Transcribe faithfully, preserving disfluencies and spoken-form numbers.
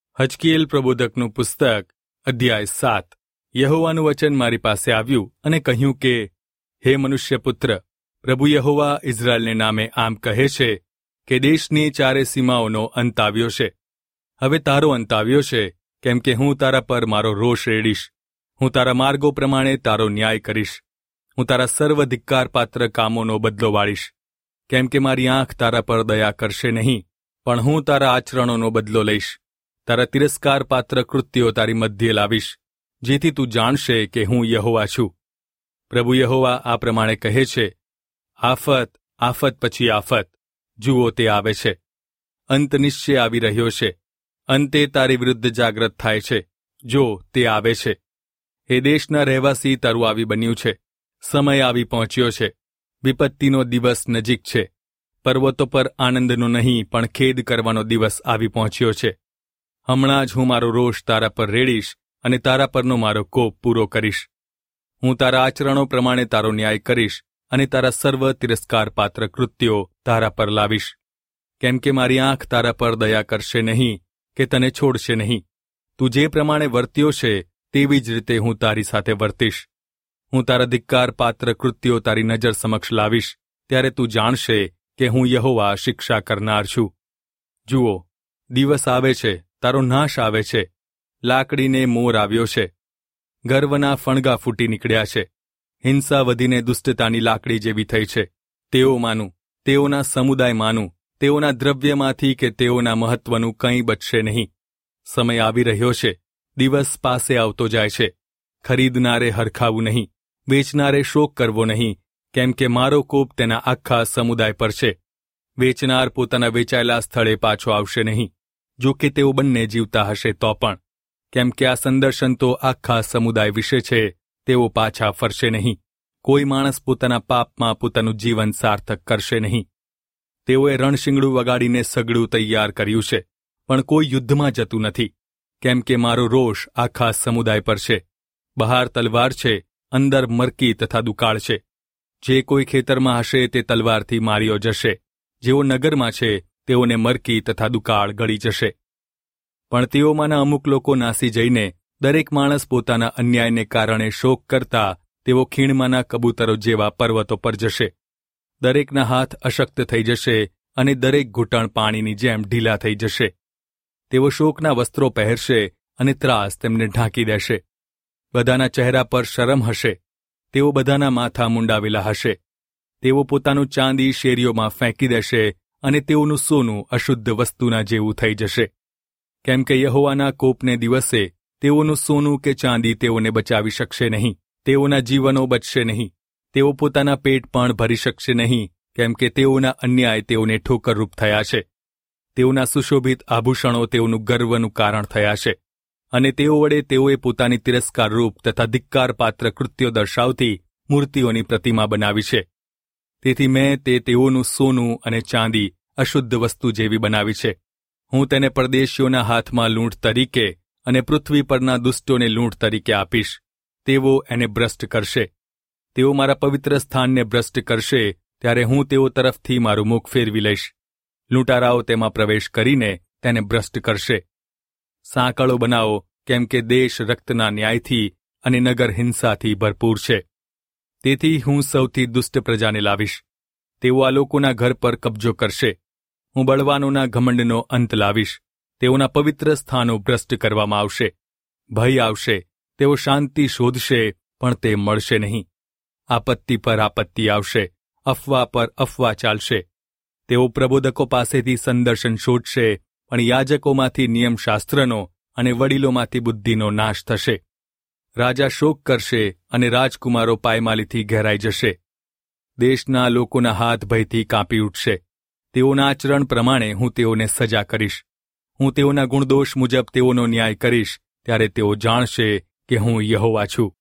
હજકીએલ પ્રબોધકનું પુસ્તક અધ્યાય સાત. યહોવાનું વચન મારી પાસે આવ્યું અને કહ્યું કે, હે મનુષ્યપુત્ર, પ્રભુ યહોવા ઇઝરાયલને નામે આમ કહે છે કે દેશની ચારે સીમાઓનો અંત આવ્યો છે. હવે તારો અંત આવ્યો છે, કેમ કે હું તારા પર મારો રોષ રેડીશ. હું તારા માર્ગો પ્રમાણે તારો ન્યાય કરીશ. હું તારા સર્વ ધિક્કારપાત્ર કામોનો બદલો વાળીશ. કેમ કે મારી આંખ તારા પર દયા કરશે નહીં, પણ હું તારા આચરણોનો બદલો લઈશ. તારા તિરસ્કાર પાત્ર કૃત્યો તારી મધ્યે લાવીશ, જેથી તું જાણશે કે હું યહોવા છું. પ્રભુ યહોવા આ પ્રમાણે કહે છે, આફત, આફત પછી આફત, જુઓ તે આવે છે. અંત નિશ્ચય આવી રહ્યો છે. અંતે તારી વિરુદ્ધ જાગ્રત થાય છે. જો તે આવે છે. એ દેશના રહેવાસી તારું આવી બન્યું છે. સમય આવી પહોંચ્યો છે. વિપત્તિનો દિવસ નજીક છે. પર્વતો પર આનંદનો નહીં પણ ખેદ કરવાનો દિવસ આવી પહોંચ્યો છે. હમણાં જ હું મારો રોષ તારા પર રેડીશ અને તારા પરનો મારો કોપ પૂરો કરીશ. હું તારા આચરણો પ્રમાણે તારો ન્યાય કરીશ અને તારા સર્વ તિરસ્કાર પાત્ર કૃત્યો તારા પર લાવીશ. કેમ કે મારી આંખ તારા પર દયા કરશે નહીં કે તને છોડશે નહીં. તું જે પ્રમાણે વર્ત્યો છે તેવી જ રીતે હું તારી સાથે વર્તીશ. હું તારા ધિક્કાર પાત્ર કૃત્યો તારી નજર સમક્ષ લાવીશ. ત્યારે તું જાણશે કે હું યહોવા શિક્ષા કરનાર છું. જુઓ, દિવસ આવે છે, તારો નાશ આવે છે. લાકડીને મોર આવ્યો છે. ગર્વના ફણગા ફૂટી નીકળ્યા છે. હિંસા વધીને દુષ્ટતાની લાકડી જેવી થઈ છે. તેઓ માનું, તેઓના સમુદાય માનું, તેઓના દ્રવ્યમાંથી કે તેઓના મહત્વનું કંઈ બચશે નહીં. સમય આવી રહ્યો છે. દિવસ પાસે આવતો જાય છે. ખરીદનારે હરખાવું નહીં, વેચનારે શોક કરવો નહીં, કેમ કે મારો કોપ તેના આખા સમુદાય પર છે. વેચનાર પોતાના વેચાયેલા સ્થળે પાછો આવશે નહીં, જો કે તેઓ બંને જીવતા હશે તો પણ. કેમ કે આ સંદર્શન તો આખા સમુદાય વિશે છે. તેઓ પાછા ફરશે નહીં. કોઈ માણસ પોતાના પાપમાં પોતાનું જીવન સાર્થક કરશે નહીં. તેઓએ રણશીંગડું વગાડીને સગડું તૈયાર કર્યું છે, પણ કોઈ યુદ્ધમાં જતું નથી. કેમ કે મારો રોષ આખા સમુદાય પર છે. બહાર તલવાર છે, અંદર મરકી તથા દુકાળ છે. જે કોઈ ખેતરમાં હશે તે તલવારથી માર્યો જશે. જેઓ નગરમાં છે તેઓને મરકી તથા દુકાળ ગળી જશે. પણ તેઓમાંના અમુક લોકો નાસી જઈને દરેક માણસ પોતાના અન્યાયને કારણે શોક કરતા તેઓ ખીણમાંના કબૂતરો જેવા પર્વતો પર જશે. દરેકના હાથ અશક્ત થઈ જશે અને દરેક ઘૂંટણ પાણીની જેમ ઢીલા થઈ જશે. તેઓ શોકના વસ્ત્રો પહેરશે અને ત્રાસ તેમને ઢાંકી દેશે. બધાના ચહેરા પર શરમ હશે. તેઓ બધાના માથા મુંડાવેલા હશે. તેઓ પોતાનું ચાંદી શેરીઓમાં ફેંકી દેશે અને તેઓનું સોનું અશુદ્ધ વસ્તુના જેવું થઈ જશે. કેમ કે યહોવાના કોપને દિવસે તેઓનું સોનું કે ચાંદી તેઓને બચાવી શકશે નહીં. તેઓના જીવનો બચશે નહીં. તેઓ પોતાના પેટ પણ ભરી શકશે નહીં, કેમ કે તેઓના અન્યાય તેઓને ઠોકરરૂપ થયા છે. તેઓના સુશોભિત આભૂષણો તેઓનું ગર્વનું કારણ થયા છે. અને તેઓ વડે તેઓએ પોતાની તિરસ્કાર રૂપ તથા ધિક્કાર પાત્ર કૃત્યો દર્શાવતી મૂર્તિઓની પ્રતિમા બનાવી છે. તેથી મેં તે તેઓનું સોનું અને ચાંદી અશુદ્ધ વસ્તુ જેવી બનાવી છે. હું તેને પરદેશીઓના હાથમાં લૂંટ તરીકે અને પૃથ્વી પરના દુષ્ટોને લૂંટ તરીકે આપીશ. તેઓ એને ભ્રષ્ટ કરશે. તેઓ મારા પવિત્ર સ્થાનને ભ્રષ્ટ કરશે, ત્યારે હું તેઓ તરફથી મારું મુખ ફેરવી લઈશ. લૂંટારાઓ તેમાં પ્રવેશ કરીને તેને ભ્રષ્ટ કરશે. સાંકળો બનાવો, કેમ કે દેશ રક્તના ન્યાયથી અને નગર હિંસાથી ભરપૂર છે. તેથી હું સૌથી દુષ્ટ પ્રજાને લાવીશ. તેઓ આ લોકોના ઘર પર કબજો કરશે. હું બળવાનોના ઘમંડનો અંત લાવીશ. તેઓના પવિત્ર સ્થાનો ભ્રષ્ટ કરવામાં આવશે. ભય આવશે. તેઓ શાંતિ શોધશે, પણ તે મળશે નહીં. આપત્તિ પર આપત્તિ આવશે. અફવા પર અફવા ચાલશે. તેઓ પ્રબોધકો પાસેથી સંદર્શન શોધશે, પણ યાજકોમાંથી નિયમશાસ્ત્રનો અને વડીલોમાંથી બુદ્ધિનો નાશ થશે. રાજા શોક કરશે અને રાજકુમારો પાયમાલીથી ઘેરાઈ જશે. દેશના લોકોના હાથ ભયથી કાંપી ઉઠશે. તેઓના આચરણ પ્રમાણે હું તેઓને સજા કરીશ. હું તેઓના ગુણદોષ મુજબ તેઓનો ન્યાય કરીશ. ત્યારે તેઓ જાણશે કે હું યહોવા છું.